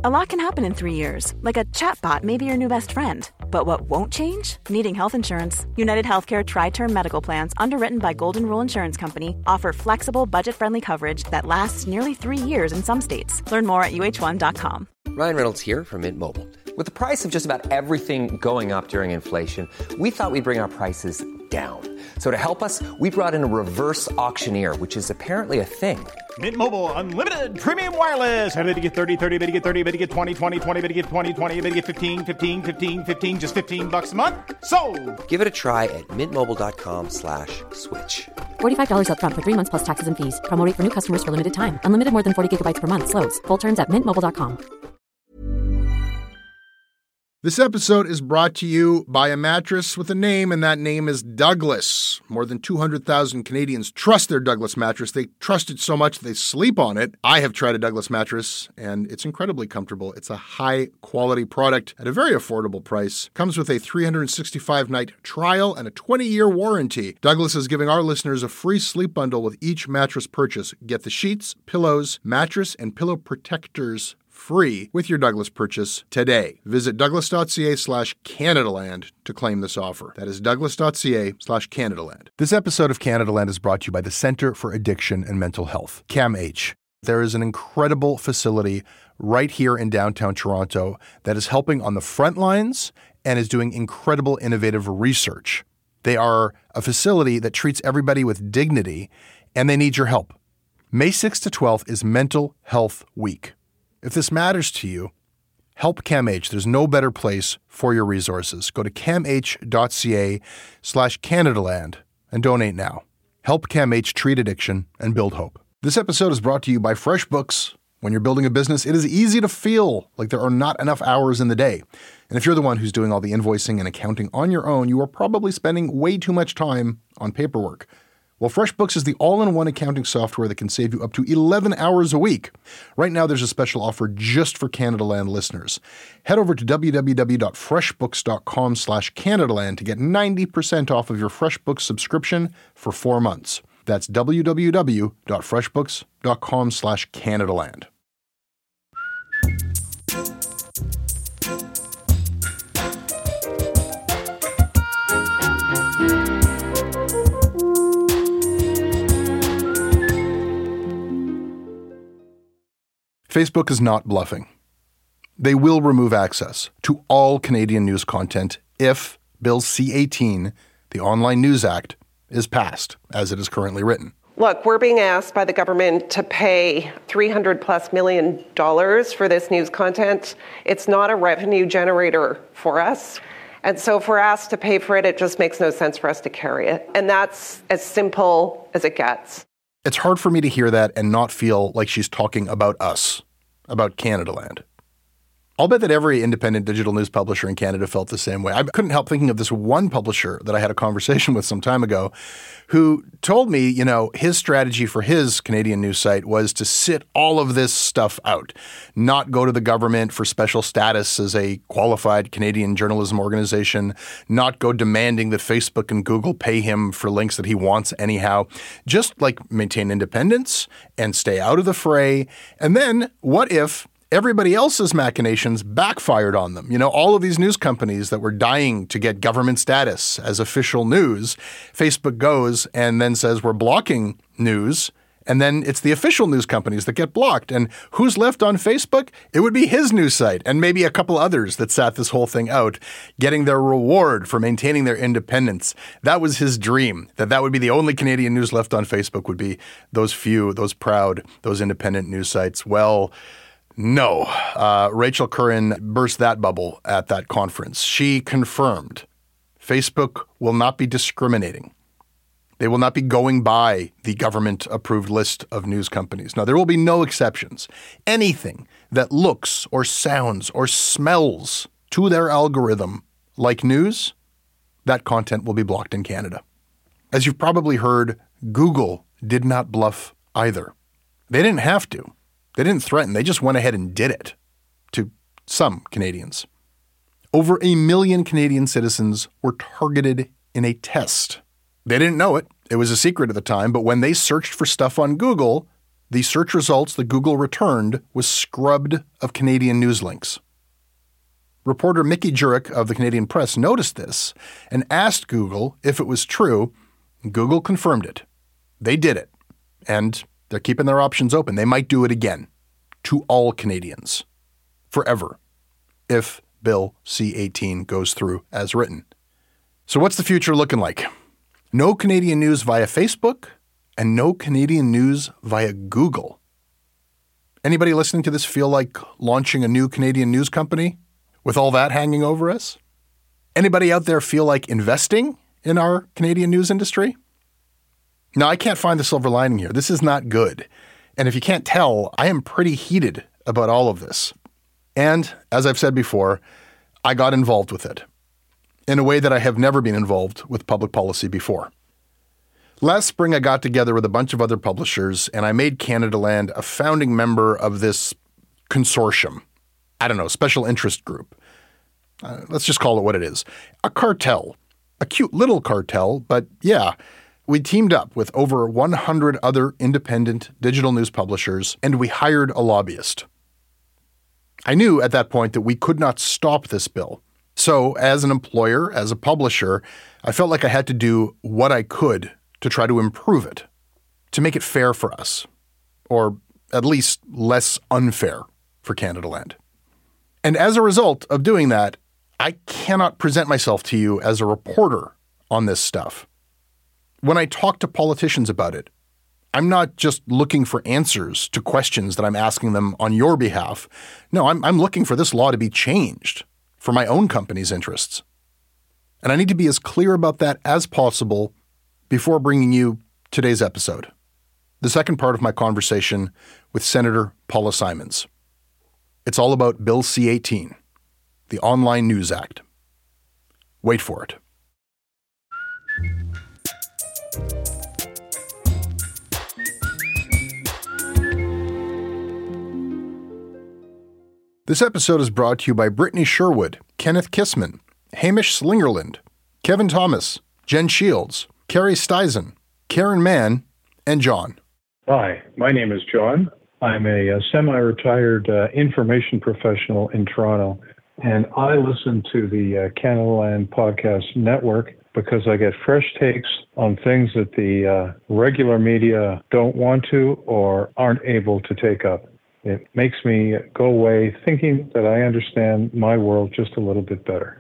A lot can happen in 3 years, like a chatbot may be your new best friend. But what won't change? Needing health insurance. United Healthcare Tri-Term Medical Plans, underwritten by Golden Rule Insurance Company, offer flexible, budget-friendly coverage that lasts nearly 3 years in some states. Learn more at uh1.com. Ryan Reynolds here from Mint Mobile. With the price of just about everything going up during inflation, we thought we'd bring our prices down. So to help us, we brought in a reverse auctioneer, which is apparently a thing. Mint Mobile Unlimited Premium Wireless. How to get 30, 30, bit to get 30, bit to get 20, 20, 20, bit to get 20, 20, bit to get 15, 15, 15, 15, just $15 a month? Sold! Give it a try at mintmobile.com/switch. $45 up front for 3 months plus taxes and fees. Promo rate for new customers for limited time. Unlimited more than 40 gigabytes per month. Slows full terms at mintmobile.com. This episode is brought to you by a mattress with a name, and that name is Douglas. More than 200,000 Canadians trust their Douglas mattress. They trust it so much they sleep on it. I have tried a Douglas mattress, and it's incredibly comfortable. It's a high-quality product at a very affordable price. Comes with a 365-night trial and a 20-year warranty. Douglas is giving our listeners a free sleep bundle with each mattress purchase. Get the sheets, pillows, mattress, and pillow protectors free with your Douglas purchase today. Visit douglas.ca/Canadaland to claim this offer. That is douglas.ca/Canadaland. This episode of Canadaland is brought to you by the Centre for Addiction and Mental Health, CAMH. There is an incredible facility right here in downtown Toronto that is helping on the front lines and is doing incredible innovative research. They are a facility that treats everybody with dignity, and they need your help. May 6th to 12th is Mental Health Week. If this matters to you, help CAMH. There's no better place for your resources. Go to camh.ca/Canadaland and donate now. Help CAMH treat addiction and build hope. This episode is brought to you by FreshBooks. When you're building a business, it is easy to feel like there are not enough hours in the day. And if you're the one who's doing all the invoicing and accounting on your own, you are probably spending way too much time on paperwork. Well, FreshBooks is the all-in-one accounting software that can save you up to 11 hours a week. Right now, there's a special offer just for Canadaland listeners. Head over to www.freshbooks.com/Canadaland to get 90% off of your FreshBooks subscription for 4 months. That's www.freshbooks.com/Canadaland. Facebook is not bluffing. They will remove access to all Canadian news content if Bill C-18, the Online News Act, is passed, as it is currently written. Look, we're being asked by the government to pay $300+ million for this news content. It's not a revenue generator for us. And so if we're asked to pay for it, it just makes no sense for us to carry it. And that's as simple as it gets. It's hard for me to hear that and not feel like she's talking about us, about Canadaland. I'll bet that every independent digital news publisher in Canada felt the same way. I couldn't help thinking of this one publisher that I had a conversation with some time ago who told me, his strategy for his Canadian news site was to sit all of this stuff out, not go to the government for special status as a qualified Canadian journalism organization, not go demanding that Facebook and Google pay him for links that he wants anyhow, just maintain independence and stay out of the fray. And then what if everybody else's machinations backfired on them? All of these news companies that were dying to get government status as official news, Facebook goes and then says we're blocking news, and then it's the official news companies that get blocked. And who's left on Facebook? It would be his news site and maybe a couple others that sat this whole thing out, getting their reward for maintaining their independence. That was his dream, that would be the only Canadian news left on Facebook, would be those few, those proud, those independent news sites. Well, no. Rachel Curran burst that bubble at that conference. She confirmed Facebook will not be discriminating. They will not be going by the government-approved list of news companies. Now, there will be no exceptions. Anything that looks or sounds or smells to their algorithm like news, that content will be blocked in Canada. As you've probably heard, Google did not bluff either. They didn't have to. They didn't threaten. They just went ahead and did it to some Canadians. Over 1 million Canadian citizens were targeted in a test. They didn't know it. It was a secret at the time. But when they searched for stuff on Google, the search results that Google returned was scrubbed of Canadian news links. Reporter Mickey Jurek of the Canadian Press noticed this and asked Google if it was true. Google confirmed it. They did it. And they're keeping their options open. They might do it again to all Canadians forever if Bill C-18 goes through as written. So what's the future looking like? No Canadian news via Facebook and no Canadian news via Google. Anybody listening to this feel like launching a new Canadian news company with all that hanging over us? Anybody out there feel like investing in our Canadian news industry? Now, I can't find the silver lining here. This is not good. And if you can't tell, I am pretty heated about all of this. And as I've said before, I got involved with it in a way that I have never been involved with public policy before. Last spring, I got together with a bunch of other publishers and I made Canadaland a founding member of this consortium. I don't know, special interest group. Let's just call it what it is. A cartel. A cute little cartel, but yeah. We teamed up with over 100 other independent digital news publishers, and we hired a lobbyist. I knew at that point that we could not stop this bill. So as an employer, as a publisher, I felt like I had to do what I could to try to improve it, to make it fair for us, or at least less unfair for Canadaland. And as a result of doing that, I cannot present myself to you as a reporter on this stuff. When I talk to politicians about it, I'm not just looking for answers to questions that I'm asking them on your behalf. No, I'm looking for this law to be changed for my own company's interests. And I need to be as clear about that as possible before bringing you today's episode, the second part of my conversation with Senator Paula Simons. It's all about Bill C-18, the Online News Act. Wait for it. This episode is brought to you by Brittany Sherwood, Kenneth Kissman, Hamish Slingerland, Kevin Thomas, Jen Shields, Carrie Steisen, Karen Mann, and John. Hi, my name is John. I'm a semi-retired information professional in Toronto, and I listen to the Canadaland Podcast Network because I get fresh takes on things that the regular media don't want to or aren't able to take up. It makes me go away thinking that I understand my world just a little bit better.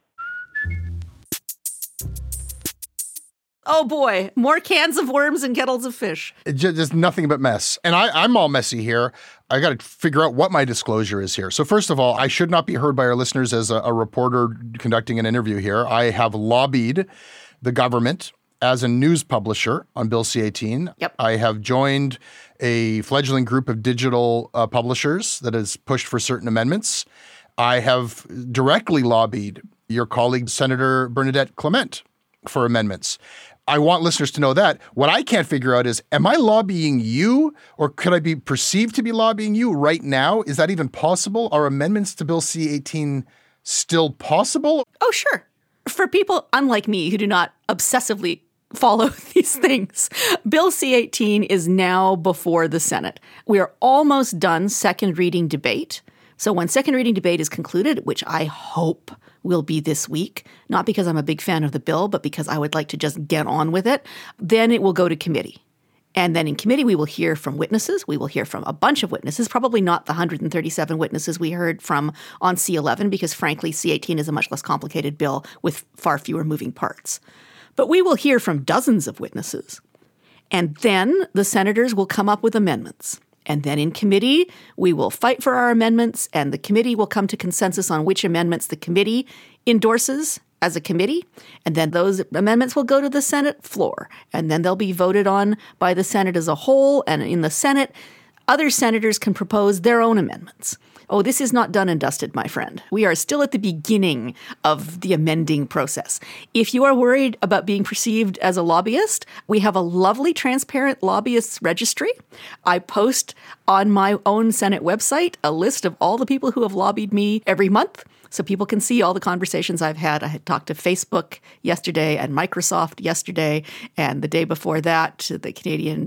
Oh boy, more cans of worms and kettles of fish. Just nothing but mess. And I'm all messy here. I got to figure out what my disclosure is here. So first of all, I should not be heard by our listeners as a reporter conducting an interview here. I have lobbied the government as a news publisher on Bill C-18. Yep. I have joined a fledgling group of digital publishers that has pushed for certain amendments. I have directly lobbied your colleague, Senator Bernadette Clement, for amendments. I want listeners to know that. What I can't figure out is, am I lobbying you, or could I be perceived to be lobbying you right now? Is that even possible? Are amendments to Bill C-18 still possible? Oh, sure. For people unlike me who do not obsessively follow these things, Bill C-18 is now before the Senate. We are almost done second reading debate. So when second reading debate is concluded, which I hope will be this week, not because I'm a big fan of the bill, but because I would like to just get on with it, then it will go to committee. And then in committee, we will hear from witnesses. We will hear from a bunch of witnesses, probably not the 137 witnesses we heard from on C-11, because frankly, C-18 is a much less complicated bill with far fewer moving parts. But we will hear from dozens of witnesses. And then the senators will come up with amendments. And then in committee, we will fight for our amendments, and the committee will come to consensus on which amendments the committee endorses as a committee. And then those amendments will go to the Senate floor, and then they'll be voted on by the Senate as a whole. And in the Senate, other senators can propose their own amendments. Oh, this is not done and dusted, my friend. We are still at the beginning of the amending process. If you are worried about being perceived as a lobbyist, we have a lovely transparent lobbyists registry. I post on my own Senate website a list of all the people who have lobbied me every month, so people can see all the conversations I've had. I had talked to Facebook yesterday and Microsoft yesterday, and the day before that, the Canadian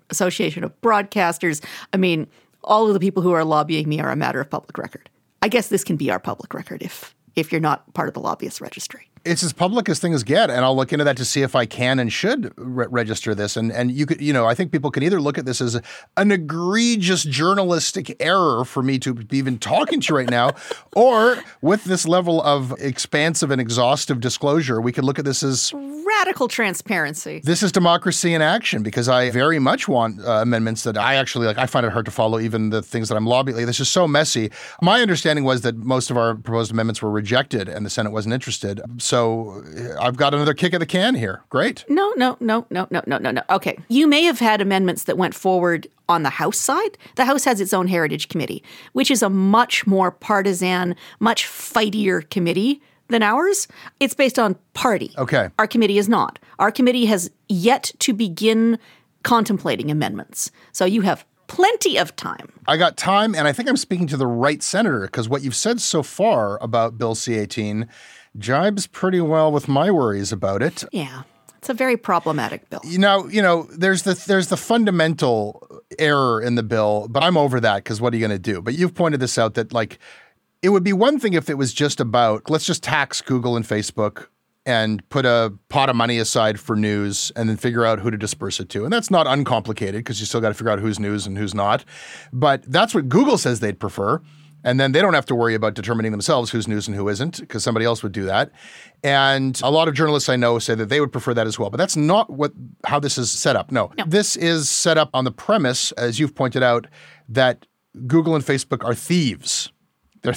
Association of Broadcasters. I mean, all of the people who are lobbying me are a matter of public record. I guess this can be our public record if you're not part of the lobbyist registry. It's as public as things get, and I'll look into that to see if I can and should register this. And you could, I think people can either look at this as an egregious journalistic error for me to be even talking to you right now, or with this level of expansive and exhaustive disclosure, we could look at this as radical transparency. This is democracy in action, because I very much want amendments that I actually like. I find it hard to follow even the things that I'm lobbying. This is so messy. My understanding was that most of our proposed amendments were rejected and the Senate wasn't interested. So I've got another kick at the can here. Great. No. Okay. You may have had amendments that went forward on the House side. The House has its own Heritage Committee, which is a much more partisan, much fightier committee than ours. It's based on party. Okay. Our committee is not. Our committee has yet to begin contemplating amendments. So you have plenty of time. I got time, and I think I'm speaking to the right senator, because what you've said so far about Bill C-18 jibes pretty well with my worries about it. Yeah. It's a very problematic bill. There's the fundamental error in the bill, but I'm over that, because what are you going to do? But you've pointed this out that, it would be one thing if it was just about, let's just tax Google and Facebook and put a pot of money aside for news and then figure out who to disperse it to. And that's not uncomplicated, because you still got to figure out who's news and who's not. But that's what Google says they'd prefer. And then they don't have to worry about determining themselves who's news and who isn't, because somebody else would do that. And a lot of journalists I know say that they would prefer that as well. But that's not how this is set up. No. This is set up on the premise, as you've pointed out, that Google and Facebook are thieves. They're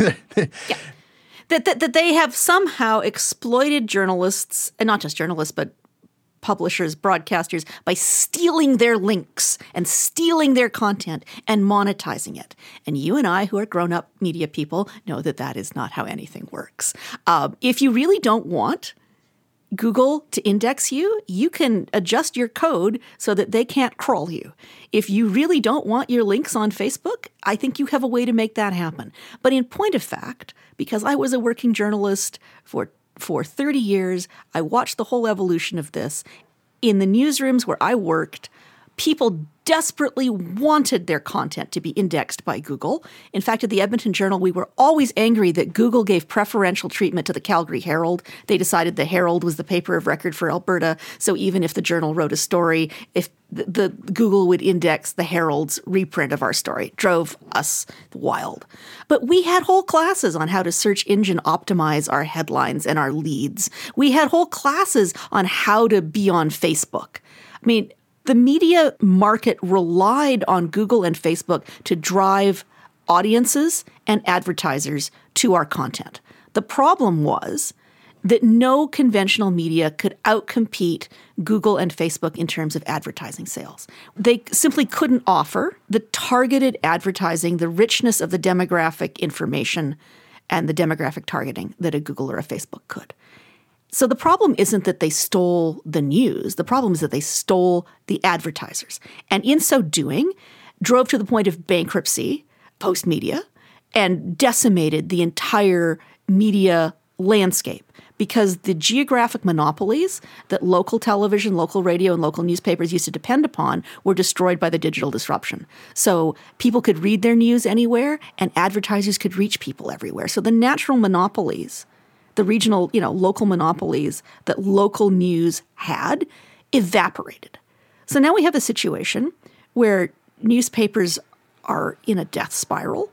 yeah. That they have somehow exploited journalists, and not just journalists, but publishers, broadcasters, by stealing their links and stealing their content and monetizing it. And you and I, who are grown-up media people, know that that is not how anything works. If you really don't want Google to index you, you can adjust your code so that they can't crawl you. If you really don't want your links on Facebook, I think you have a way to make that happen. But in point of fact, because I was a working journalist for 30 years, I watched the whole evolution of this. In the newsrooms where I worked, people desperately wanted their content to be indexed by Google. In fact, at the Edmonton Journal, we were always angry that Google gave preferential treatment to the Calgary Herald. They decided the Herald was the paper of record for Alberta, so even if the Journal wrote a story, if the Google would index the Herald's reprint of our story. It drove us wild. But we had whole classes on how to search engine optimize our headlines and our leads. We had whole classes on how to be on Facebook. I mean, the media market relied on Google and Facebook to drive audiences and advertisers to our content. The problem was that no conventional media could outcompete Google and Facebook in terms of advertising sales. They simply couldn't offer the targeted advertising, the richness of the demographic information and the demographic targeting that a Google or a Facebook could. So the problem isn't that they stole the news. The problem is that they stole the advertisers. And in so doing, drove to the point of bankruptcy, Postmedia, and decimated the entire media landscape, because the geographic monopolies that local television, local radio, and local newspapers used to depend upon were destroyed by the digital disruption. So people could read their news anywhere, and advertisers could reach people everywhere. So the natural monopolies, the regional, local monopolies that local news had, evaporated. So now we have a situation where newspapers are in a death spiral,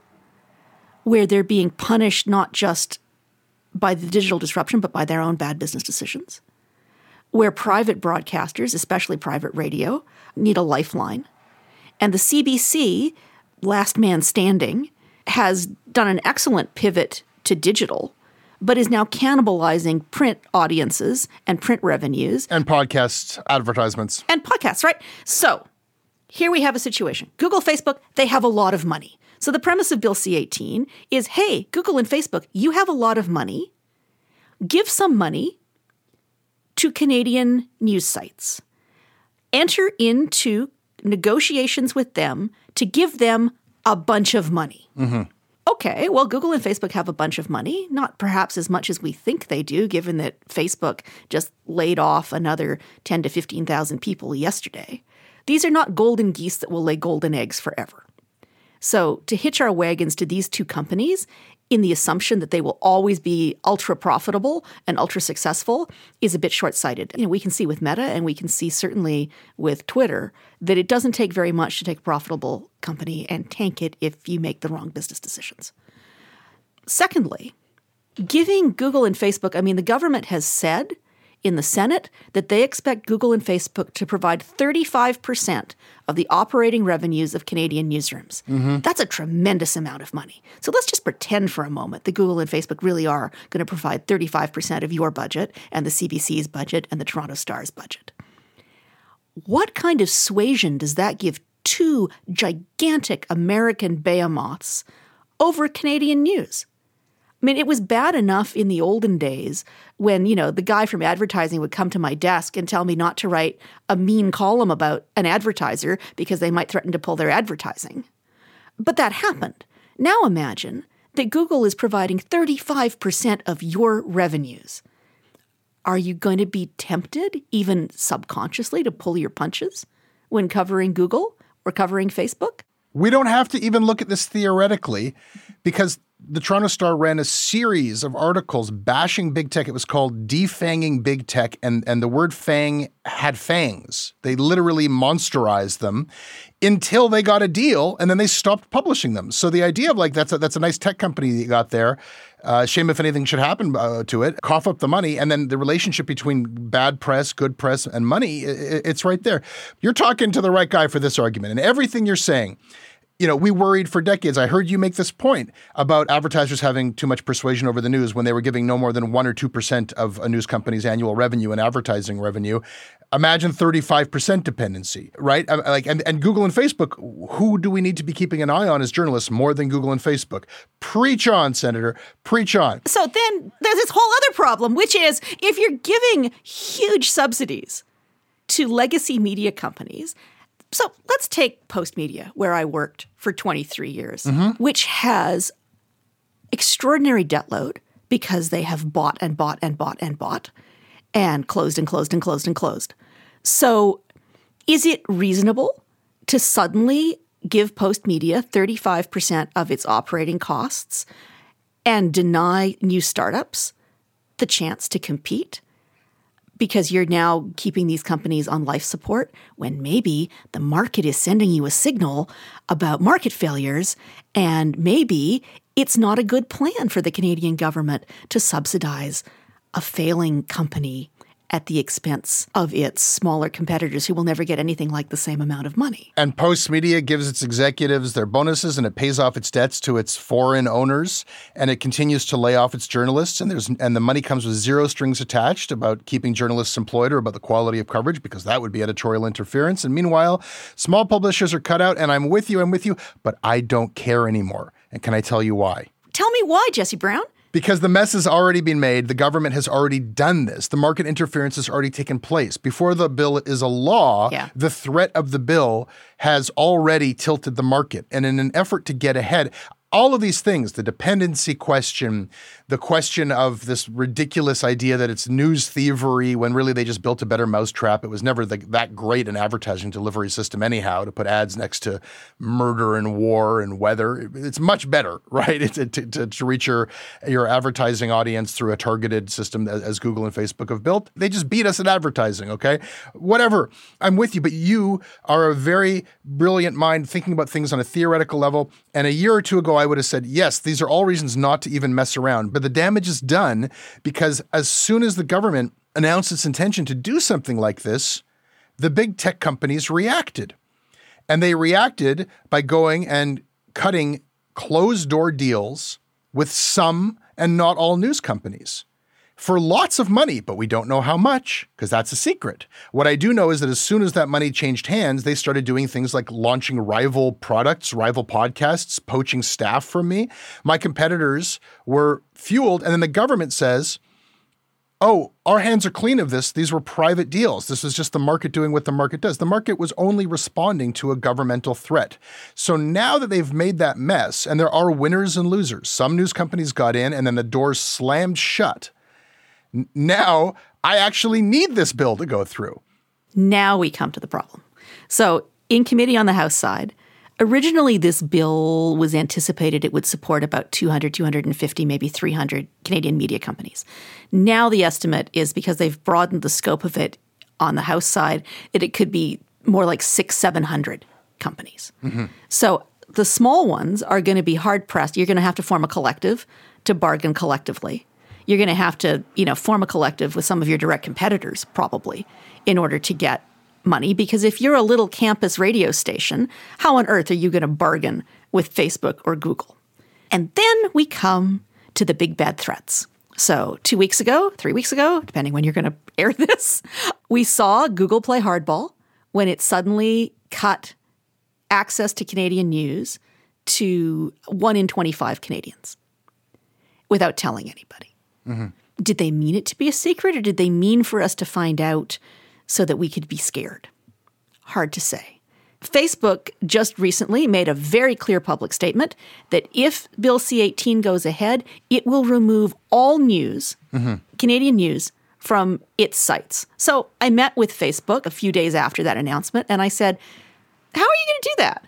where they're being punished not just by the digital disruption, but by their own bad business decisions, where private broadcasters, especially private radio, need a lifeline. And the CBC, last man standing, has done an excellent pivot to digital, but is now cannibalizing print audiences and print revenues. And podcast advertisements. And podcasts, right? So here we have a situation. Google, Facebook, they have a lot of money. So the premise of Bill C-18 is, hey, Google and Facebook, you have a lot of money. Give some money to Canadian news sites. Enter into negotiations with them to give them a bunch of money. Mm-hmm. Okay, well, Google and Facebook have a bunch of money, not perhaps as much as we think they do, given that Facebook just laid off another 10 to 15,000 people yesterday. These are not golden geese that will lay golden eggs forever. So to hitch our wagons to these two companies in the assumption that they will always be ultra profitable and ultra successful is a bit short-sighted. We can see with Meta and we can see certainly with Twitter that it doesn't take very much to take a profitable company and tank it if you make the wrong business decisions. Secondly, giving Google and Facebook, the government has said in the Senate that they expect Google and Facebook to provide 35% of the operating revenues of Canadian newsrooms. That's a tremendous amount of money. So let's just pretend for a moment that Google and Facebook really are going to provide 35% of your budget and the CBC's budget and the Toronto Star's budget. What kind of suasion does that give two gigantic American behemoths over Canadian news? It was bad enough in the olden days when, the guy from advertising would come to my desk and tell me not to write a mean column about an advertiser because they might threaten to pull their advertising. But that happened. Now imagine that Google is providing 35% of your revenues. Are you going to be tempted, even subconsciously, to pull your punches when covering Google or covering Facebook? We don't have to even look at this theoretically because the Toronto Star ran a series of articles bashing big tech. It was called Defanging Big Tech, and the word fang had fangs. They literally monsterized them until they got a deal, and then they stopped publishing them. So the idea of that's a nice tech company that you got there. Shame if anything should happen to it. Cough up the money, and then the relationship between bad press, good press, and money, it's right there. You're talking to the right guy for this argument, and everything you're saying. We worried for decades. I heard you make this point about advertisers having too much persuasion over the news when they were giving no more than 1 or 2% of a news company's annual revenue and advertising revenue. Imagine 35% dependency, right? And Google and Facebook, who do we need to be keeping an eye on as journalists more than Google and Facebook? Preach on, Senator. Preach on. So then there's this whole other problem, which is if you're giving huge subsidies to legacy media companies. So let's take Postmedia, where I worked for 23 years, which has extraordinary debt load because they have bought and bought and bought and bought and closed and closed and closed and closed. So is it reasonable to suddenly give Postmedia 35% of its operating costs and deny new startups the chance to compete? Because you're now keeping these companies on life support when maybe the market is sending you a signal about market failures, and maybe it's not a good plan for the Canadian government to subsidize a failing company at the expense of its smaller competitors who will never get anything like the same amount of money. And Postmedia gives its executives their bonuses, and it pays off its debts to its foreign owners, and it continues to lay off its journalists, and the money comes with zero strings attached about keeping journalists employed or about the quality of coverage, because that would be editorial interference. And meanwhile, small publishers are cut out, and I'm with you, but I don't care anymore. And can I tell you why? Tell me why, Jesse Brown. Because the mess has already been made. The government has already done this. The market interference has already taken place. Before the bill is a law, the threat of the bill has already tilted the market. And in an effort to get ahead, all of these things, the dependency question, the question of this ridiculous idea that it's news thievery when really they just built a better mousetrap. It was never that great an advertising delivery system anyhow, to put ads next to murder and war and weather. It's much better, right? To reach your advertising audience through a targeted system as Google and Facebook have built. They just beat us at advertising, okay? Whatever. I'm with you, but you are a very brilliant mind thinking about things on a theoretical level. And a year or two ago, I would have said, yes, these are all reasons not to even mess around. But the damage is done because as soon as the government announced its intention to do something like this, the big tech companies reacted. And they reacted by going and cutting closed-door deals with some and not all news companies for lots of money, but we don't know how much because that's a secret. What I do know is that as soon as that money changed hands, they started doing things like launching rival products, rival podcasts, poaching staff from me. My competitors were fueled, and then the government says, oh, our hands are clean of this. These were private deals. This was just the market doing what the market does. The market was only responding to a governmental threat. So now that they've made that mess, and there are winners and losers, some news companies got in and then the doors slammed shut. Now I actually need this bill to go through. Now we come to the problem. So in committee on the House side, originally this bill was anticipated it would support about 200, 250, maybe 300 Canadian media companies. Now the estimate is, because they've broadened the scope of it on the House side, that it could be more like 600, 700 companies. Mm-hmm. So the small ones are going to be hard-pressed. You're going to have to form a collective to bargain collectively. You're going to have to, form a collective with some of your direct competitors probably in order to get money. Because if you're a little campus radio station, how on earth are you going to bargain with Facebook or Google? And then we come to the big bad threats. So 2 weeks ago, 3 weeks ago, depending when you're going to air this, we saw Google play hardball when it suddenly cut access to Canadian news to 1 in 25 Canadians without telling anybody. Mm-hmm. Did they mean it to be a secret, or did they mean for us to find out so that we could be scared? Hard to say. Facebook just recently made a very clear public statement that if Bill C-18 goes ahead, it will remove all news, Canadian news, from its sites. So I met with Facebook a few days after that announcement, and I said, how are you going to do that?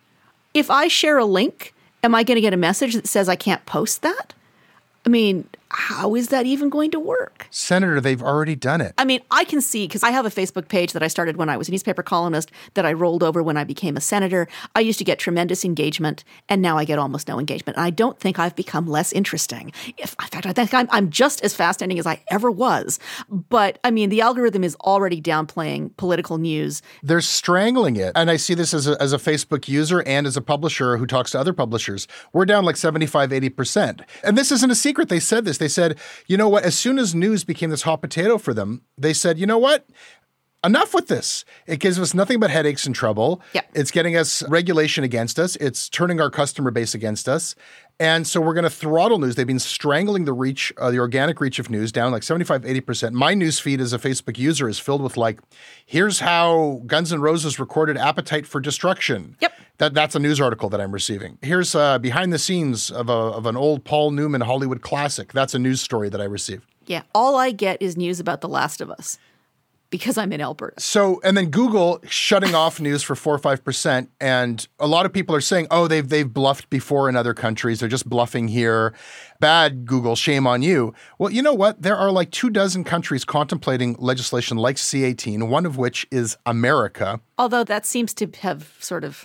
If I share a link, am I going to get a message that says I can't post that? I mean, how is that even going to work? Senator, they've already done it. I mean, I can see, because I have a Facebook page that I started when I was a newspaper columnist that I rolled over when I became a senator. I used to get tremendous engagement, and now I get almost no engagement. And I don't think I've become less interesting. In fact, I think I'm just as fascinating as I ever was. But, I mean, the algorithm is already downplaying political news. They're strangling it. And I see this as a Facebook user and as a publisher who talks to other publishers. We're down like 75, 80%. And this isn't a secret. They said this. They said, you know what, as soon as news became this hot potato for them, they said, you know what? Enough with this. It gives us nothing but headaches and trouble. Yep. It's getting us regulation against us. It's turning our customer base against us. And so we're going to throttle news. They've been strangling the reach, the organic reach of news down like 75, 80%. My news feed as a Facebook user is filled with like, here's how Guns N' Roses recorded Appetite for Destruction. Yep. That's a news article that I'm receiving. Here's behind the scenes of an old Paul Newman Hollywood classic. That's a news story that I receive. Yeah. All I get is news about The Last of Us, because I'm in Alberta. So, and then Google shutting off news for 4 or 5%. And a lot of people are saying, oh, they've bluffed before in other countries. They're just bluffing here. Bad, Google, shame on you. Well, you know what? There are like 24 countries contemplating legislation like C-18, one of which is America. Although that seems to have sort of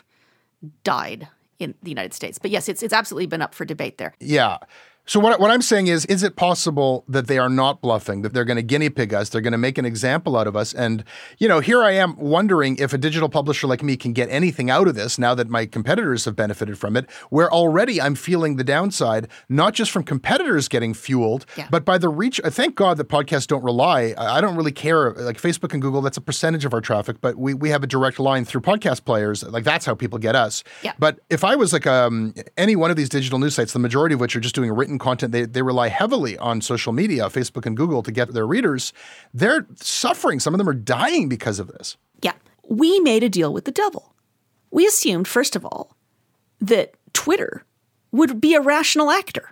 died in the United States. But yes, it's absolutely been up for debate there. Yeah. So what I'm saying is it possible that they are not bluffing, that they're going to guinea pig us, they're going to make an example out of us? And, here I am wondering if a digital publisher like me can get anything out of this now that my competitors have benefited from it, where already I'm feeling the downside, not just from competitors getting fueled, but by the reach. Thank God that podcasts don't rely. I don't really care. Like Facebook and Google, that's a percentage of our traffic, but we have a direct line through podcast players. Like that's how people get us. Yeah. But if I was like any one of these digital news sites, the majority of which are just doing written content, they rely heavily on social media, Facebook and Google, to get their readers. They're suffering. Some of them are dying because of this. Yeah. We made a deal with the devil. We assumed, first of all, that Twitter would be a rational actor.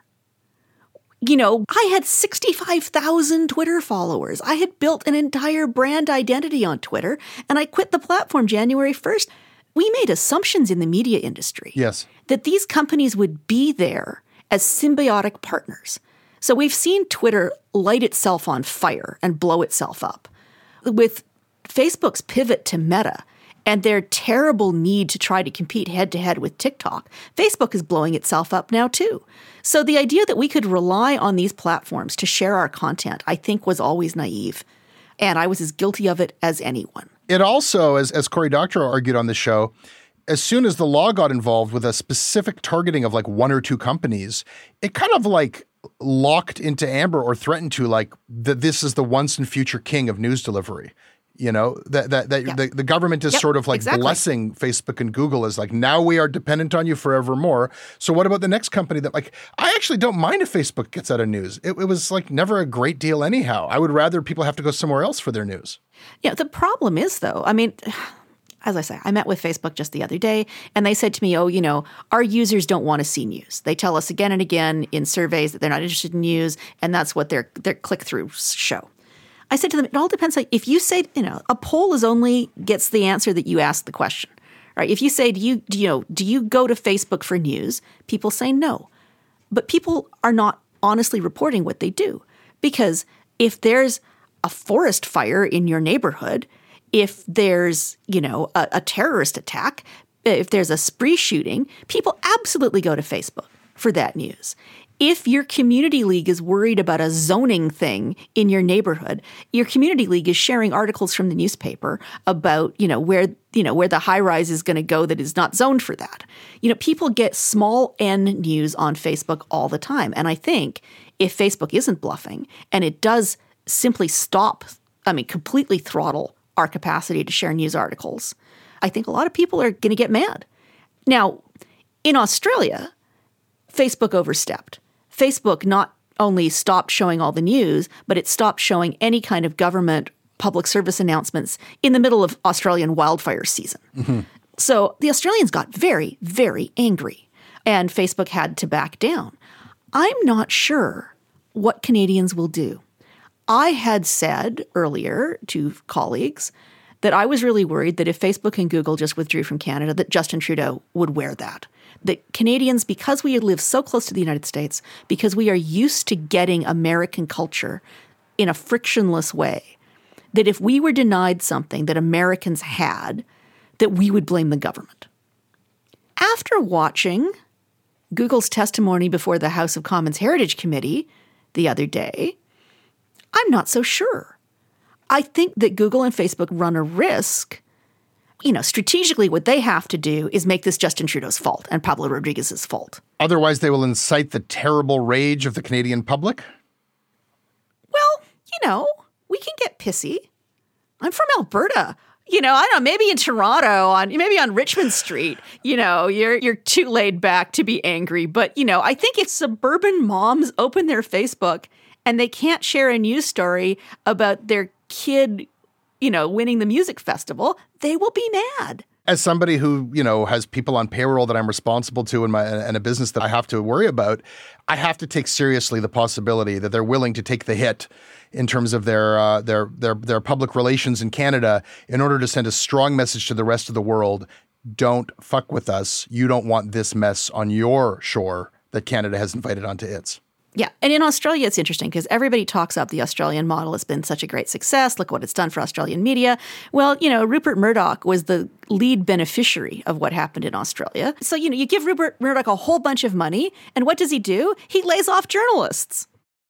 I had 65,000 Twitter followers. I had built an entire brand identity on Twitter, and I quit the platform January 1st. We made assumptions in the media industry. Yes. That these companies would be there as symbiotic partners. So we've seen Twitter light itself on fire and blow itself up. With Facebook's pivot to Meta and their terrible need to try to compete head-to-head with TikTok, Facebook is blowing itself up now too. So the idea that we could rely on these platforms to share our content, I think, was always naive. And I was as guilty of it as anyone. It also, as Cory Doctorow argued on the show, as soon as the law got involved with a specific targeting of like one or two companies, it kind of like locked into amber or threatened to like that this is the once and future king of news delivery. The government is sort of like blessing Facebook and Google as like, now we are dependent on you forevermore. So what about the next company that like, I actually don't mind if Facebook gets out of news. It was like never a great deal anyhow. I would rather people have to go somewhere else for their news. Yeah. The problem is though, I mean, as I say, I met with Facebook just the other day, and they said to me, our users don't want to see news. They tell us again and again in surveys that they're not interested in news, and that's what their click-throughs show. I said to them, it all depends. Like, if you say, a poll gets the answer that you ask the question, right? If you say, do you go to Facebook for news? People say no. But people are not honestly reporting what they do. Because if there's a forest fire in your neighborhood, if there's, a terrorist attack, if there's a spree shooting, people absolutely go to Facebook for that news. If your community league is worried about a zoning thing in your neighborhood, your community league is sharing articles from the newspaper about, where the high rise is going to go that is not zoned for that. People get small N news on Facebook all the time. And I think if Facebook isn't bluffing and it does simply completely throttle our capacity to share news articles, I think a lot of people are going to get mad. Now, in Australia, Facebook overstepped. Facebook not only stopped showing all the news, but it stopped showing any kind of government public service announcements in the middle of Australian wildfire season. Mm-hmm. So the Australians got very, very angry, and Facebook had to back down. I'm not sure what Canadians will do. I had said earlier to colleagues that I was really worried that if Facebook and Google just withdrew from Canada, that Justin Trudeau would wear that. That Canadians, because we live so close to the United States, because we are used to getting American culture in a frictionless way, that if we were denied something that Americans had, that we would blame the government. After watching Google's testimony before the House of Commons Heritage Committee the other day, I'm not so sure. I think that Google and Facebook run a risk. Strategically, what they have to do is make this Justin Trudeau's fault and Pablo Rodriguez's fault. Otherwise, they will incite the terrible rage of the Canadian public? Well, we can get pissy. I'm from Alberta. I don't know, maybe in Toronto, maybe on Richmond Street, you're too laid back to be angry. But, I think if suburban moms open their Facebook and they can't share a news story about their kid winning the music festival, they will be mad. As somebody who, has people on payroll that I'm responsible to and a business that I have to worry about, I have to take seriously the possibility that they're willing to take the hit in terms of their public relations in Canada in order to send a strong message to the rest of the world. Don't fuck with us. You don't want this mess on your shore that Canada has invited onto its. Yeah. And in Australia, it's interesting because everybody talks up the Australian model has been such a great success. Look what it's done for Australian media. Well, Rupert Murdoch was the lead beneficiary of what happened in Australia. So, you give Rupert Murdoch a whole bunch of money, and what does he do? He lays off journalists.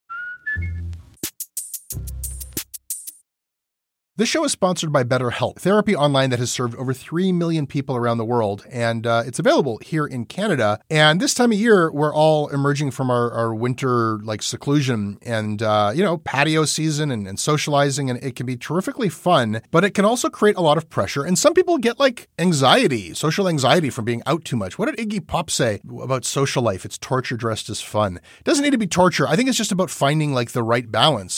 This show is sponsored by BetterHelp, therapy online that has served over 3 million people around the world, and it's available here in Canada. And this time of year, we're all emerging from our winter seclusion and, patio season and socializing, and it can be terrifically fun, but it can also create a lot of pressure. And some people get anxiety, social anxiety from being out too much. What did Iggy Pop say about social life? It's torture dressed as fun. It doesn't need to be torture. I think it's just about finding the right balance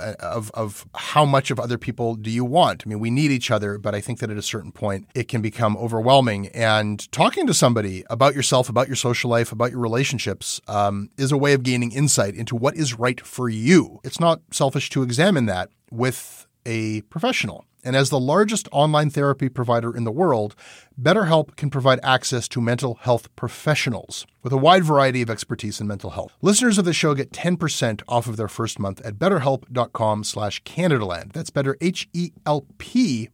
of how much of other people do you want? I mean, we need each other, but I think that at a certain point, it can become overwhelming. And talking to somebody about yourself, about your social life, about your relationships is a way of gaining insight into what is right for you. It's not selfish to examine that with a professional. And as the largest online therapy provider in the world, BetterHelp can provide access to mental health professionals with a wide variety of expertise in mental health. Listeners of the show get 10% off of their first month at BetterHelp.com/CanadaLand. That's BetterHelp,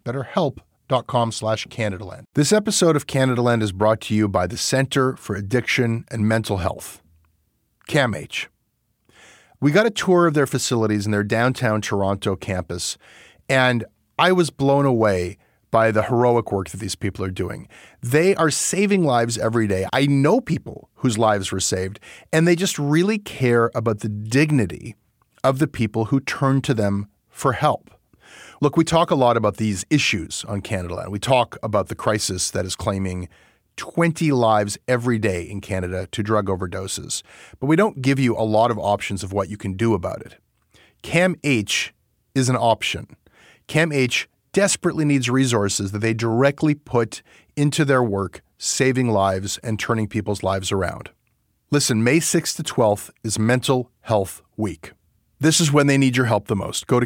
BetterHelp.com/CanadaLand. This episode of Canadaland is brought to you by the Center for Addiction and Mental Health, CAMH. We got a tour of their facilities in their downtown Toronto campus, and I was blown away by the heroic work that these people are doing. They are saving lives every day. I know people whose lives were saved, and they just really care about the dignity of the people who turn to them for help. Look, we talk a lot about these issues on Canadaland. We talk about the crisis that is claiming 20 lives every day in Canada to drug overdoses, but we don't give you a lot of options of what you can do about it. CAMH is an option. CAMH desperately needs resources that they directly put into their work, saving lives and turning people's lives around. Listen, May 6th to 12th is Mental Health Week. This is when they need your help the most. Go to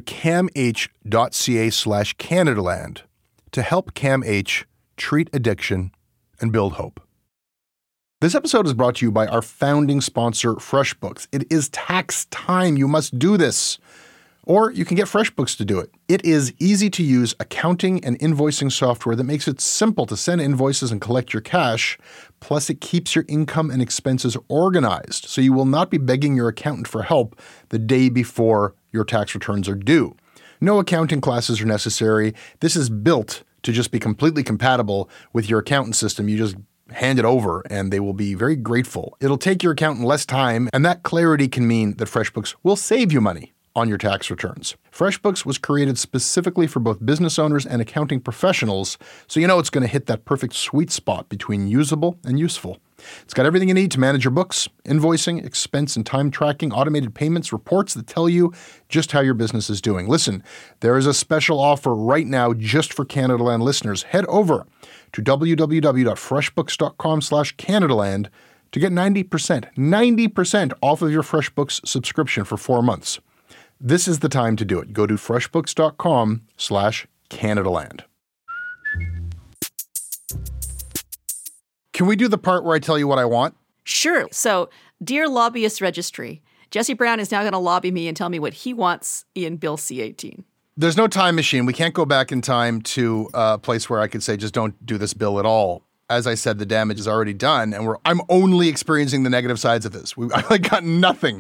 camh.ca/Canadaland to help CAMH treat addiction and build hope. This episode is brought to you by our founding sponsor, FreshBooks. It is tax time. You must do this. Or you can get FreshBooks to do it. It is easy-to-use accounting and invoicing software that makes it simple to send invoices and collect your cash. Plus, it keeps your income and expenses organized, so you will not be begging your accountant for help the day before your tax returns are due. No accounting classes are necessary. This is built to just be completely compatible with your accountant system. You just hand it over and they will be very grateful. It'll take your accountant less time, and that clarity can mean that FreshBooks will save you money on your tax returns. FreshBooks was created specifically for both business owners and accounting professionals, so you know it's going to hit that perfect sweet spot between usable and useful. It's got everything you need to manage your books, invoicing, expense and time tracking, automated payments, reports that tell you just how your business is doing. Listen, there is a special offer right now just for Canadaland listeners. Head over to www.freshbooks.com/Canadaland to get 90% off of your FreshBooks subscription for 4 months. This is the time to do it. Go to freshbooks.com/Canadaland. Can we do the part where I tell you what I want? Sure. So, dear Lobbyist Registry, Jesse Brown is now going to lobby me and tell me what he wants in Bill C-18. There's no time machine. We can't go back in time to a place where I could say, just don't do this bill at all. As I said, the damage is already done, and I'm only experiencing the negative sides of this. I got nothing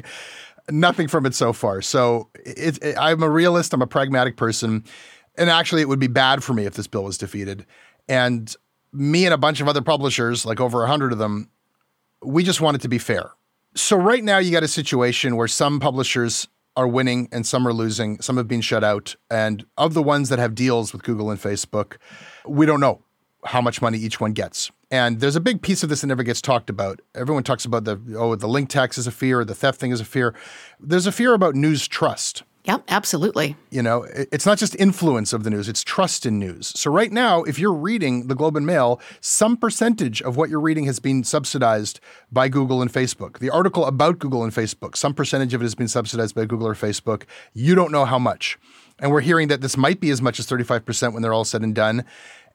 from it so far. So I'm a realist. I'm a pragmatic person. And actually, it would be bad for me if this bill was defeated. And me and a bunch of other publishers, like over 100 of them, we just want it to be fair. So right now, you got a situation where some publishers are winning and some are losing. Some have been shut out. And of the ones that have deals with Google and Facebook, we don't know how much money each one gets. And there's a big piece of this that never gets talked about. Everyone talks about the link tax is a fear, or the theft thing is a fear. There's a fear about news trust. Yep, absolutely. You know, it's not just influence of the news, it's trust in news. So right now, if you're reading the Globe and Mail, some percentage of what you're reading has been subsidized by Google and Facebook. The article about Google and Facebook, some percentage of it has been subsidized by Google or Facebook. You don't know how much. And we're hearing that this might be as much as 35% when they're all said and done.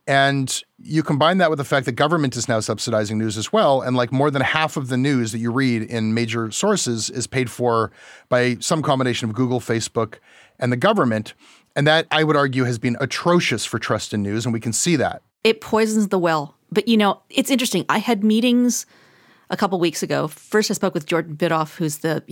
And you combine that with the fact that government is now subsidizing news as well. And like more than half of the news that you read in major sources is paid for by some combination of Google, Facebook, and the government. And that, I would argue, has been atrocious for trust in news. And we can see that. It poisons the well. But, you know, it's interesting. I had meetings a couple weeks ago. First, I spoke with Jordan Biddulph, who's the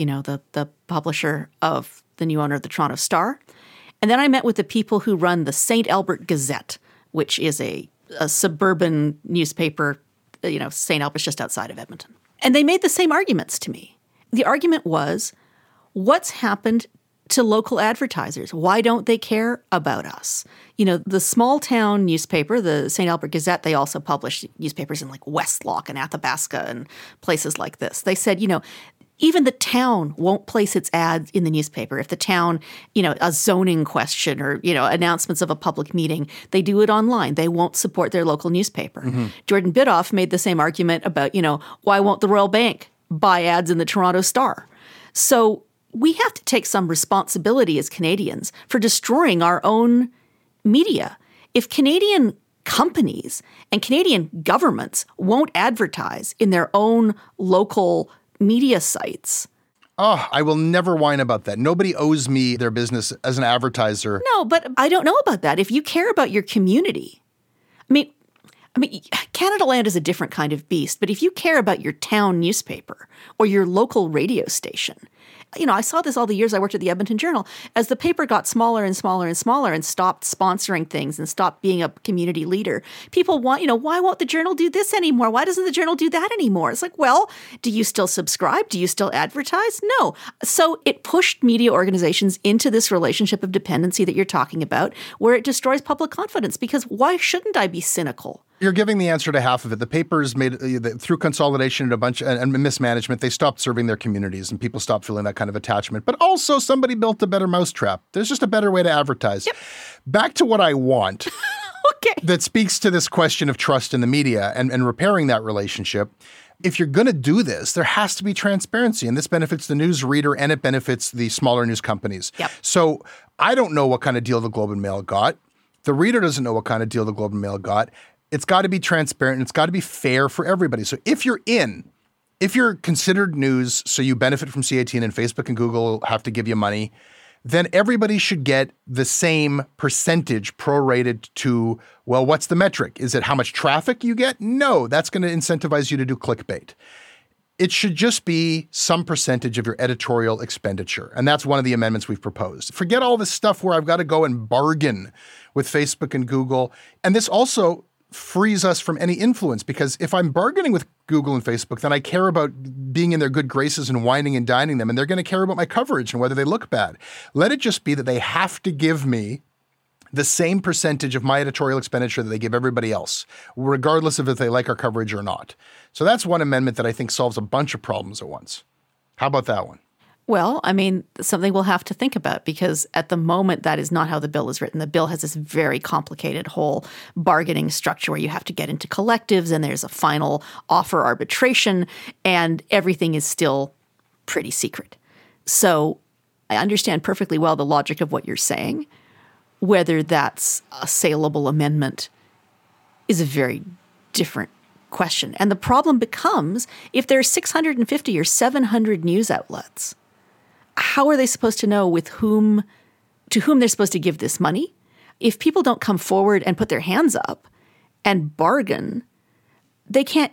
publisher of the new owner of the Toronto Star. And then I met with the people who run the St. Albert Gazette, which is a suburban newspaper. You know, St. Albert's just outside of Edmonton. And they made the same arguments to me. The argument was, what's happened to local advertisers? Why don't they care about us? You know, the small town newspaper, the St. Albert Gazette, they also publish newspapers in like Westlock and Athabasca and places like this. They said, you know, even the town won't place its ads in the newspaper. If the town, you know, a zoning question or, you know, announcements of a public meeting, they do it online. They won't support their local newspaper. Mm-hmm. Jordan Biddulph made the same argument about, you know, why won't the Royal Bank buy ads in the Toronto Star? So we have to take some responsibility as Canadians for destroying our own media. If Canadian companies and Canadian governments won't advertise in their own local media sites. Oh, I will never whine about that. Nobody owes me their business as an advertiser. No, but I don't know about that. If you care about your community, I mean, Canadaland is a different kind of beast, but if you care about your town newspaper or your local radio station, you know, I saw this all the years I worked at the Edmonton Journal. As the paper got smaller and smaller and smaller and stopped sponsoring things and stopped being a community leader, people want, you know, why won't the Journal do this anymore? Why doesn't the Journal do that anymore? It's like, well, do you still subscribe? Do you still advertise? No. So it pushed media organizations into this relationship of dependency that you're talking about, where it destroys public confidence. Because why shouldn't I be cynical? You're giving the answer to half of it. The papers made, through consolidation and a bunch and mismanagement, they stopped serving their communities and people stopped feeling that kind of attachment. But also somebody built a better mousetrap. There's just a better way to advertise. Yep. Back to what I want. Okay. That speaks to this question of trust in the media and repairing that relationship. if you're going to do this, there has to be transparency. And this benefits the news reader and it benefits the smaller news companies. Yep. So I don't know what kind of deal the Globe and Mail got. The reader doesn't know what kind of deal the Globe and Mail got. It's got to be transparent and it's got to be fair for everybody. So if you're considered news, so you benefit from C18 and Facebook and Google have to give you money, then everybody should get the same percentage prorated to, well, what's the metric? Is it how much traffic you get? No, that's going to incentivize you to do clickbait. It should just be some percentage of your editorial expenditure. And that's one of the amendments we've proposed. Forget all this stuff where I've got to go and bargain with Facebook and Google. And this also frees us from any influence, because if I'm bargaining with Google and Facebook, then I care about being in their good graces and whining and dining them, and they're going to care about my coverage and whether they look bad. Let it just be that they have to give me the same percentage of my editorial expenditure that they give everybody else, regardless of if they like our coverage or not. So that's one amendment that I think solves a bunch of problems at once. How about that one? Well, I mean, something we'll have to think about, because at the moment, that is not how the bill is written. The bill has this very complicated whole bargaining structure where you have to get into collectives and there's a final offer arbitration and everything is still pretty secret. So I understand perfectly well the logic of what you're saying. Whether that's a saleable amendment is a very different question. And the problem becomes, if there are 650 or 700 news outlets, how are they supposed to know to whom they're supposed to give this money? If people don't come forward and put their hands up and bargain, they can't,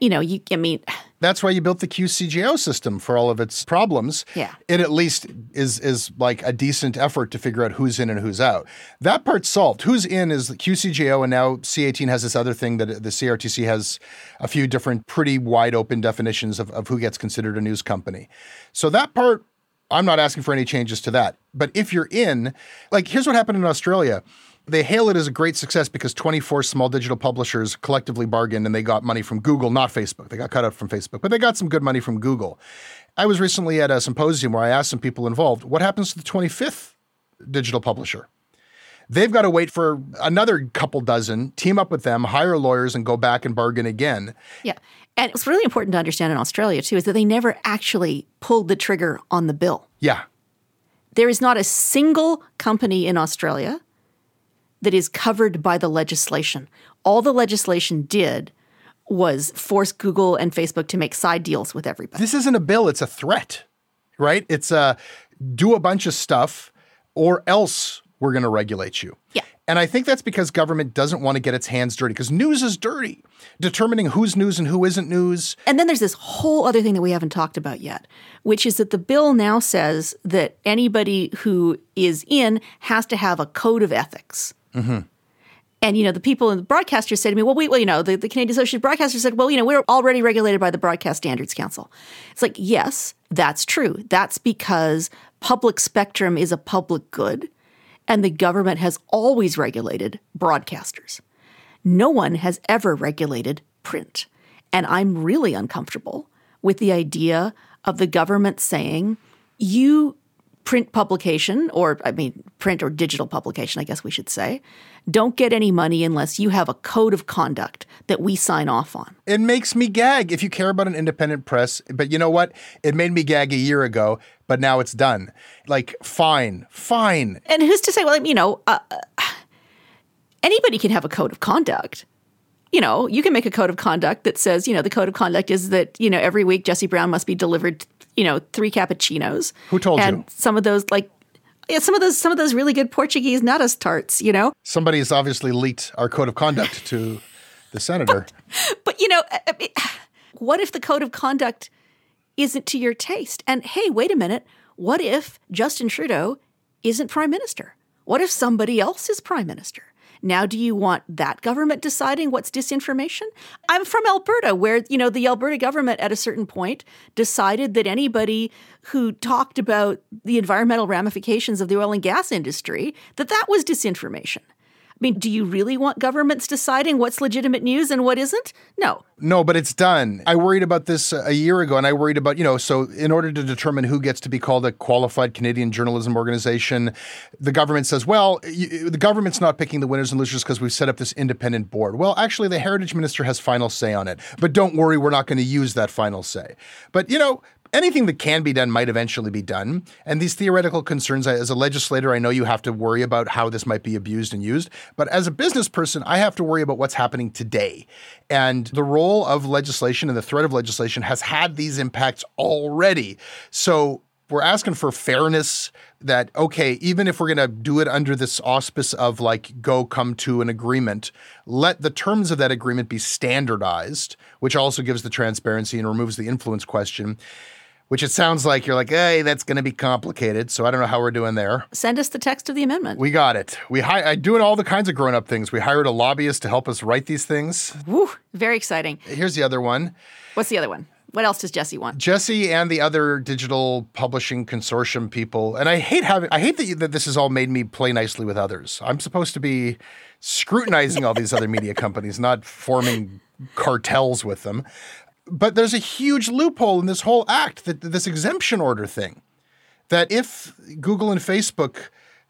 That's why you built the QCGO system for all of its problems. Yeah. It at least is like a decent effort to figure out who's in and who's out. That part's solved. Who's in is the QCGO, and now C18 has this other thing that the CRTC has a few different pretty wide open definitions of who gets considered a news company. So that part, I'm not asking for any changes to that. But if you're in, like, here's what happened in Australia. They hail it as a great success because 24 small digital publishers collectively bargained and they got money from Google, not Facebook. They got cut out from Facebook, but they got some good money from Google. I was recently at a symposium where I asked some people involved, what happens to the 25th digital publisher? They've got to wait for another couple dozen, team up with them, hire lawyers, and go back and bargain again. Yeah. And it's really important to understand in Australia, too, is that they never actually pulled the trigger on the bill. Yeah. There is not a single company in Australia that is covered by the legislation. All the legislation did was force Google and Facebook to make side deals with everybody. This isn't a bill, it's a threat, right? It's do a bunch of stuff or else we're going to regulate you. Yeah. And I think that's because government doesn't want to get its hands dirty, because news is dirty. Determining who's news and who isn't news. And then there's this whole other thing that we haven't talked about yet, which is that the bill now says that anybody who is in has to have a code of ethics. Mm-hmm. And, the people in the broadcasters say to me, the Canadian Associated Broadcasters said, we're already regulated by the Broadcast Standards Council. It's like, yes, that's true. That's because public spectrum is a public good, and the government has always regulated broadcasters. No one has ever regulated print. And I'm really uncomfortable with the idea of the government saying, you print publication, print or digital publication, I guess we should say, don't get any money unless you have a code of conduct that we sign off on. It makes me gag if you care about an independent press. But you know what? It made me gag a year ago, but now it's done. Like, fine. And who's to say, anybody can have a code of conduct. You can make a code of conduct that says, the code of conduct is that, every week Jesse Brown must be delivered 3 cappuccinos. Who told you? And some of those, some of those really good Portuguese natas tarts, Somebody has obviously leaked our code of conduct to the senator. But what if the code of conduct isn't to your taste? And hey, wait a minute. What if Justin Trudeau isn't prime minister? What if somebody else is prime minister? Now, do you want that government deciding what's disinformation? I'm from Alberta, where, the Alberta government at a certain point decided that anybody who talked about the environmental ramifications of the oil and gas industry, that was disinformation. I mean, do you really want governments deciding what's legitimate news and what isn't? No, but it's done. I worried about this a year ago, and I worried about, so in order to determine who gets to be called a qualified Canadian journalism organization, the government says, well, the government's not picking the winners and losers because we've set up this independent board. Well, actually, the Heritage Minister has final say on it. But don't worry, we're not going to use that final say. But, anything that can be done might eventually be done. And these theoretical concerns, as a legislator, I know you have to worry about how this might be abused and used. But as a business person, I have to worry about what's happening today. And the role of legislation and the threat of legislation has had these impacts already. So we're asking for fairness that, okay, even if we're going to do it under this auspice of come to an agreement, let the terms of that agreement be standardized, which also gives the transparency and removes the influence question. Which it sounds like you're hey, that's going to be complicated. So I don't know how we're doing there. Send us the text of the amendment. We got it. I'm doing all the kinds of grown-up things. We hired a lobbyist to help us write these things. Woo, very exciting. Here's the other one. What's the other one? What else does Jesse want? Jesse and the other digital publishing consortium people, and I hate that this has all made me play nicely with others. I'm supposed to be scrutinizing all these other media companies, not forming cartels with them. But there's a huge loophole in this whole act, this exemption order thing, that if Google and Facebook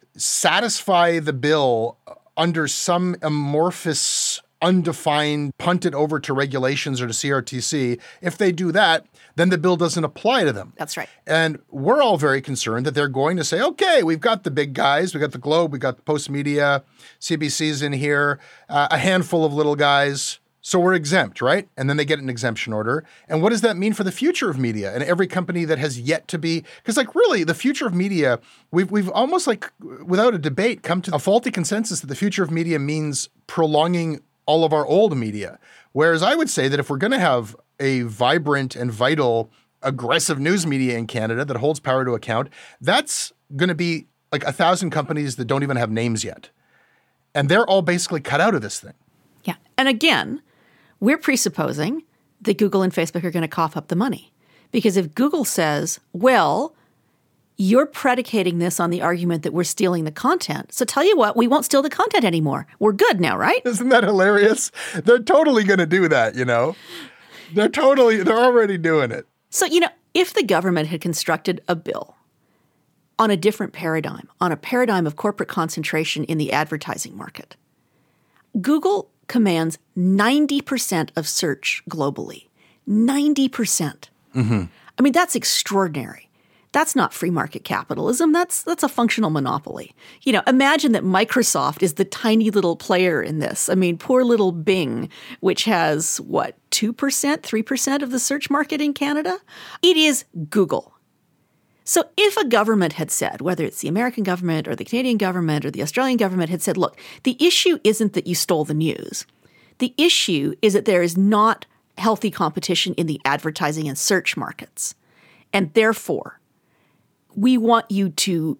satisfy the bill under some amorphous, undefined, punt it over to regulations or to CRTC, if they do that, then the bill doesn't apply to them. That's right. And we're all very concerned that they're going to say, okay, we've got the big guys, we got the Globe, we got the Postmedia, CBC's in here, a handful of little guys. So we're exempt, right? And then they get an exemption order. And what does that mean for the future of media and every company that has yet to be? Because really, the future of media, we've almost without a debate come to a faulty consensus that the future of media means prolonging all of our old media. Whereas I would say that if we're going to have a vibrant and vital, aggressive news media in Canada that holds power to account, that's going to be 1,000 companies that don't even have names yet. And they're all basically cut out of this thing. Yeah. And again, we're presupposing that Google and Facebook are going to cough up the money. Because if Google says, well, you're predicating this on the argument that we're stealing the content, so tell you what, we won't steal the content anymore. We're good now, right? Isn't that hilarious? They're totally going to do that, They're already doing it. So, if the government had constructed a bill on a different paradigm, on a paradigm of corporate concentration in the advertising market, Google commands 90% of search globally. 90%. Mm-hmm. I mean, that's extraordinary. That's not free market capitalism. That's a functional monopoly. Imagine that Microsoft is the tiny little player in this. I mean, poor little Bing, which has, 2%, 3% of the search market in Canada? It is Google. So if a government had said, whether it's the American government or the Canadian government or the Australian government had said, look, the issue isn't that you stole the news. The issue is that there is not healthy competition in the advertising and search markets. And therefore, we want you to,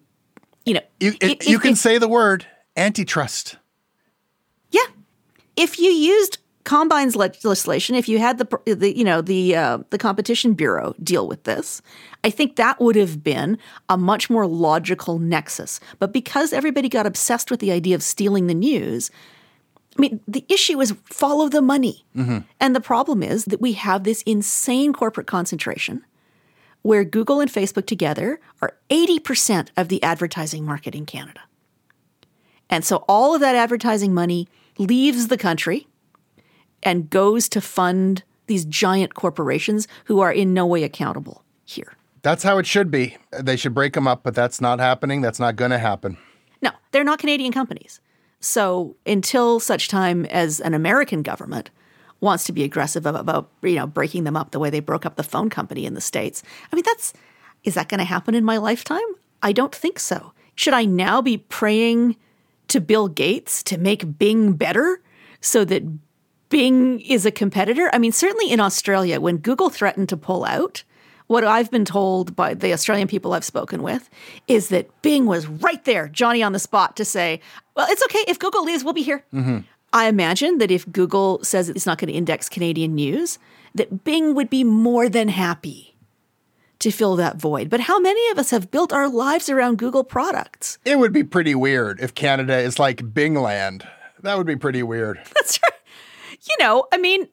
You can say the word antitrust. Yeah. If you used Combine's legislation, if you had the Competition Bureau deal with this, I think that would have been a much more logical nexus. But because everybody got obsessed with the idea of stealing the news, I mean, the issue is follow the money. Mm-hmm. And the problem is that we have this insane corporate concentration where Google and Facebook together are 80% of the advertising market in Canada. And so all of that advertising money leaves the country and goes to fund these giant corporations who are in no way accountable here. That's how it should be. They should break them up, but that's not happening. That's not going to happen. No, they're not Canadian companies. So until such time as an American government wants to be aggressive about breaking them up the way they broke up the phone company in the States, I mean, is that going to happen in my lifetime? I don't think so. Should I now be praying to Bill Gates to make Bing better so that Bing is a competitor? I mean, certainly in Australia, when Google threatened to pull out, what I've been told by the Australian people I've spoken with is that Bing was right there, Johnny on the spot, to say, well, it's okay. If Google leaves, we'll be here. Mm-hmm. I imagine that if Google says it's not going to index Canadian news, that Bing would be more than happy to fill that void. But how many of us have built our lives around Google products? It would be pretty weird if Canada is like Bingland. That would be pretty weird. That's right. I mean,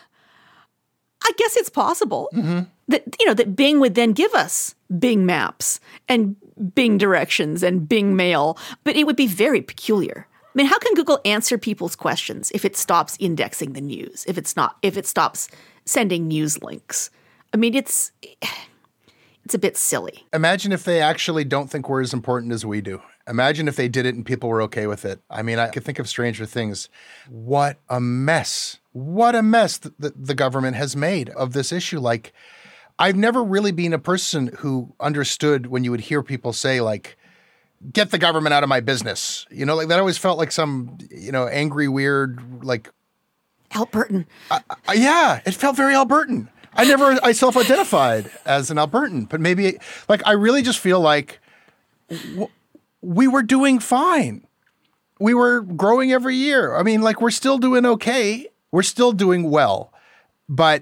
I guess it's possible that Bing would then give us Bing Maps and Bing Directions and Bing Mail, but it would be very peculiar. I mean, how can Google answer people's questions if it stops indexing the news, if it stops sending news links? I mean, it's a bit silly. Imagine if they actually don't think we're as important as we do. Imagine if they did it and people were okay with it. I mean, I could think of stranger things. What a mess. What a mess the government has made of this issue. Like, I've never really been a person who understood when you would hear people say, like, get the government out of my business. Like that always felt like some, angry, weird, like... Albertan. Yeah, it felt very Albertan. I self-identified as an Albertan, but maybe, like, I really just feel like we were doing fine. We were growing every year. I mean, like, we're still doing okay. We're still doing well. But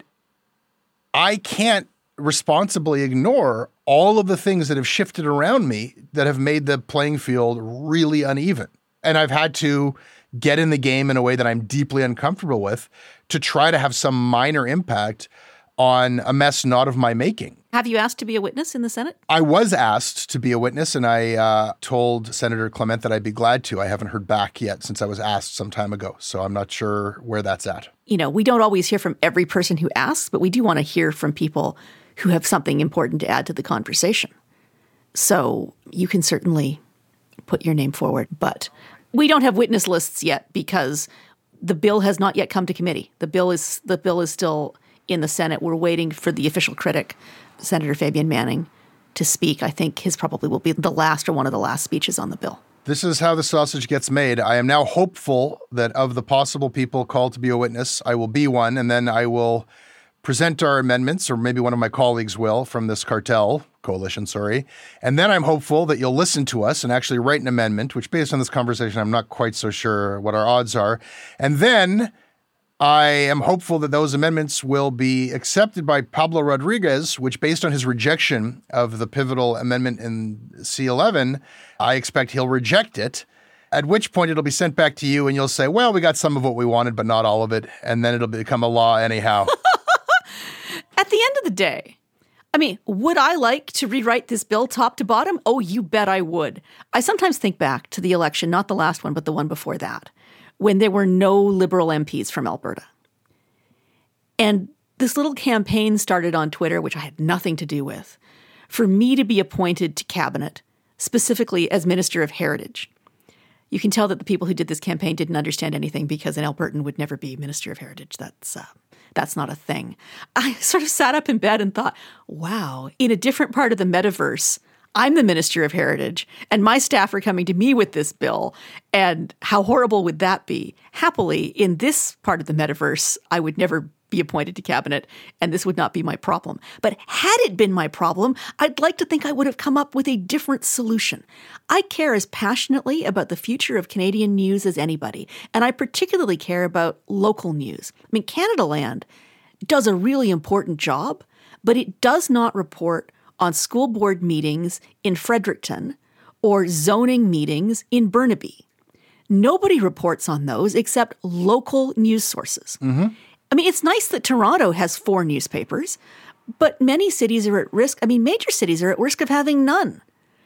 I can't responsibly ignore all of the things that have shifted around me that have made the playing field really uneven. And I've had to get in the game in a way that I'm deeply uncomfortable with to try to have some minor impact on a mess not of my making. Have you asked to be a witness in the Senate? I was asked to be a witness, and I told Senator Clement that I'd be glad to. I haven't heard back yet since I was asked some time ago, so I'm not sure where that's at. We don't always hear from every person who asks, but we do want to hear from people who have something important to add to the conversation. So you can certainly put your name forward, but we don't have witness lists yet because the bill has not yet come to committee. The bill is still in the Senate. We're waiting for the official critic, Senator Fabian Manning, to speak. I think his probably will be the last or one of the last speeches on the bill. This is how the sausage gets made. I am now hopeful that of the possible people called to be a witness, I will be one, and then I will present our amendments, or maybe one of my colleagues will, from this coalition, and then I'm hopeful that you'll listen to us and actually write an amendment, which based on this conversation, I'm not quite so sure what our odds are. And then I am hopeful that those amendments will be accepted by Pablo Rodriguez, which based on his rejection of the pivotal amendment in C11, I expect he'll reject it, at which point it'll be sent back to you and you'll say, well, we got some of what we wanted, but not all of it. And then it'll become a law anyhow. At the end of the day, I mean, would I like to rewrite this bill top to bottom? Oh, you bet I would. I sometimes think back to the election, not the last one, but the one before that, when there were no Liberal MPs from Alberta. And this little campaign started on Twitter, which I had nothing to do with, for me to be appointed to cabinet, specifically as Minister of Heritage. You can tell that the people who did this campaign didn't understand anything because an Albertan would never be Minister of Heritage. That's not a thing. I sort of sat up in bed and thought, wow, in a different part of the metaverse, I'm the Minister of Heritage, and my staff are coming to me with this bill, and how horrible would that be? Happily, in this part of the metaverse, I would never be appointed to cabinet, and this would not be my problem. But had it been my problem, I'd like to think I would have come up with a different solution. I care as passionately about the future of Canadian news as anybody, and I particularly care about local news. I mean, Canadaland does a really important job, but it does not report on school board meetings in Fredericton or zoning meetings in Burnaby. Nobody reports on those except local news sources. Mm-hmm. I mean, it's nice that Toronto has 4 newspapers, but many cities are at risk. I mean, major cities are at risk of having none.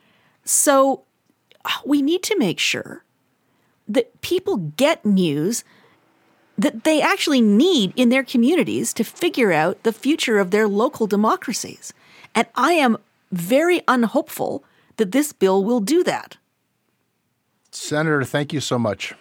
So we need to make sure that people get news that they actually need in their communities to figure out the future of their local democracies. And I am very unhopeful that this bill will do that. Senator, thank you so much.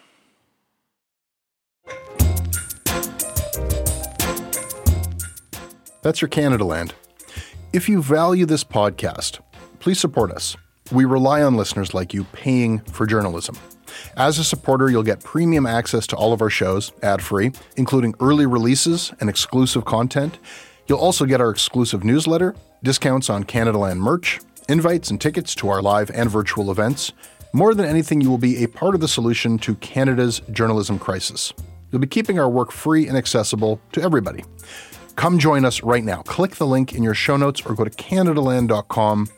That's your Canadaland. If you value this podcast, please support us. We rely on listeners like you paying for journalism. As a supporter, you'll get premium access to all of our shows, ad-free, including early releases and exclusive content. You'll also get our exclusive newsletter, discounts on Canadaland merch, invites and tickets to our live and virtual events. More than anything, you will be a part of the solution to Canada's journalism crisis. You'll be keeping our work free and accessible to everybody. Come join us right now. Click the link in your show notes or go to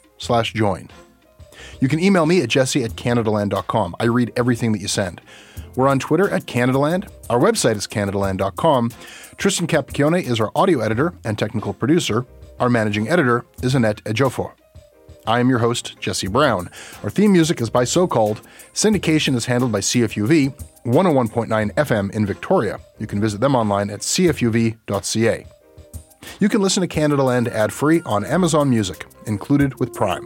canadaland.com/join. You can email me at jesse@canadaland.com. I read everything that you send. We're on Twitter at Canadaland. Our website is canadaland.com. Tristan Capacchione is our audio editor and technical producer. Our managing editor is Annette Ejiofor. I am your host, Jesse Brown. Our theme music is by So Called. Syndication is handled by CFUV, 101.9 FM in Victoria. You can visit them online at cfuv.ca. You can listen to Canadaland ad-free on Amazon Music, included with Prime.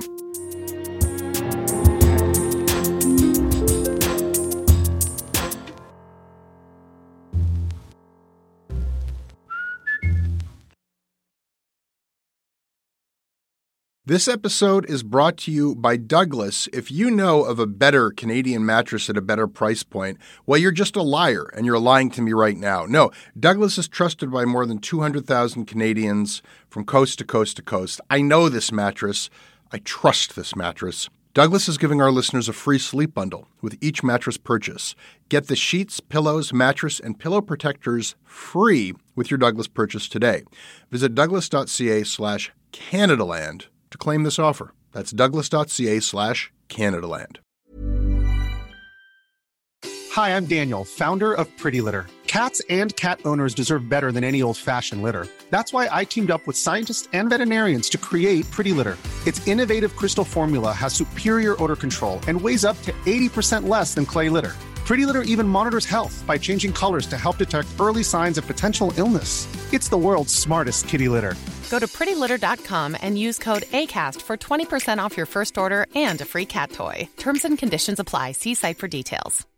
This episode is brought to you by Douglas. If you know of a better Canadian mattress at a better price point, well, you're just a liar, and you're lying to me right now. No, Douglas is trusted by more than 200,000 Canadians from coast to coast to coast. I know this mattress. I trust this mattress. Douglas is giving our listeners a free sleep bundle with each mattress purchase. Get the sheets, pillows, mattress, and pillow protectors free with your Douglas purchase today. Visit douglas.ca/Canadaland to claim this offer. That's douglas.ca/Canadaland. Hi, I'm Daniel, founder of Pretty Litter. Cats and cat owners deserve better than any old-fashioned litter. That's why I teamed up with scientists and veterinarians to create Pretty Litter. Its innovative crystal formula has superior odor control and weighs up to 80% less than clay litter. Pretty Litter even monitors health by changing colors to help detect early signs of potential illness. It's the world's smartest kitty litter. Go to prettylitter.com and use code ACAST for 20% off your first order and a free cat toy. Terms and conditions apply. See site for details.